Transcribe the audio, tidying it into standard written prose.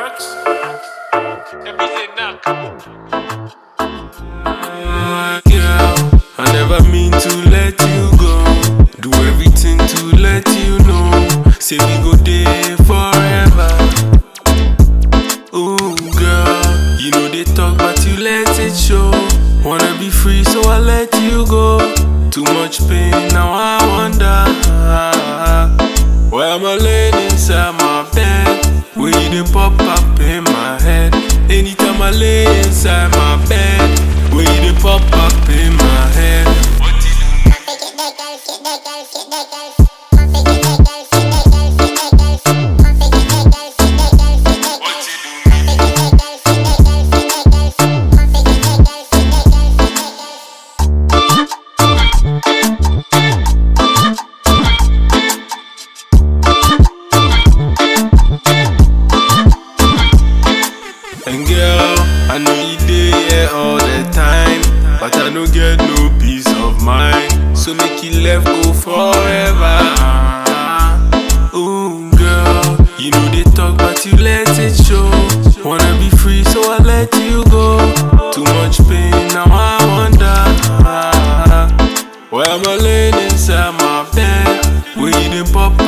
Works. Everything knock. Girl, I never mean to let you go. Do everything to let you know. Say we go there forever. Ooh, girl, you know they talk but you let it show. Wanna be free so I let you go. Too much pain, now I wonder why am I laying inside my bed? When you dey pop up in my head. Anytime I lay inside my bed, when you dey pop up in my head. What you do? And girl, I know you dey here all the time, but I don't get no peace of mind. So make you left go forever. Ooh, girl, you know they talk but you let it show. Wanna be free so I let you go. Too much pain, now I wonder why am I laying inside my bed? When you dey pop